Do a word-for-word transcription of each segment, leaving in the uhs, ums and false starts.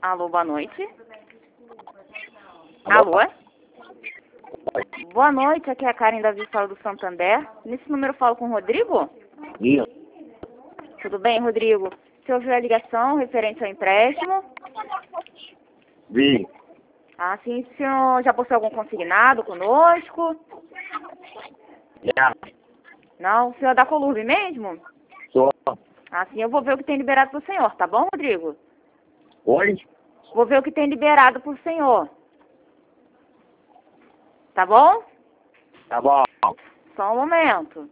Alô, boa noite. Alô? Boa noite, aqui é a Karen da Vista do Santander. Nesse número eu falo com o Rodrigo? Isso. Tudo bem, Rodrigo? Você ouviu a ligação referente ao empréstimo? Vi. Ah, sim, o senhor já postou algum consignado conosco? Já. Não, o senhor é da Colurbe mesmo? Sou. Ah, sim, eu vou ver o que tem liberado pro senhor, tá bom, Rodrigo? Oi? Vou ver o que tem liberado pro senhor. Tá bom? Tá bom. Só um momento.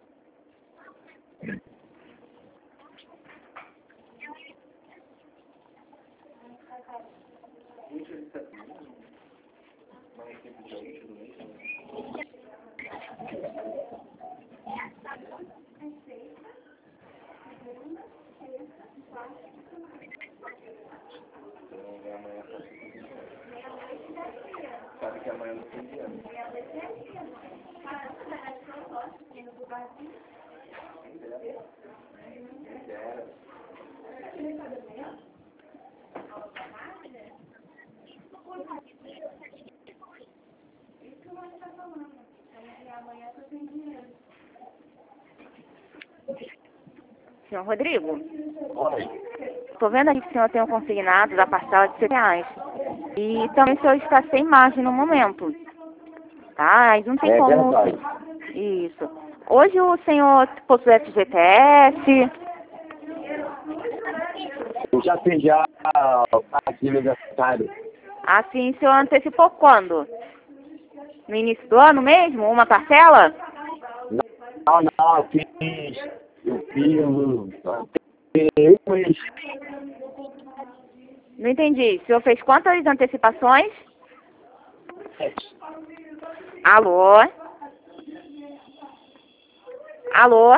Sabe que amanhã não tem dia. Senhor Rodrigo, Oi. tô vendo aqui que o senhor tem um consignado da parcela de cem reais. E também o senhor está sem margem no momento. Tá? Aí não tem É como... verdade. Isso. Hoje o senhor possui F G T S? Eu já fiz já aqui no aniversário. Assim, o senhor antecipou quando? No início do ano mesmo? Uma parcela? Não, não, eu fiz. Eu fiz. Eu fiz. Não entendi. O senhor fez quantas antecipações? Alô? Alô?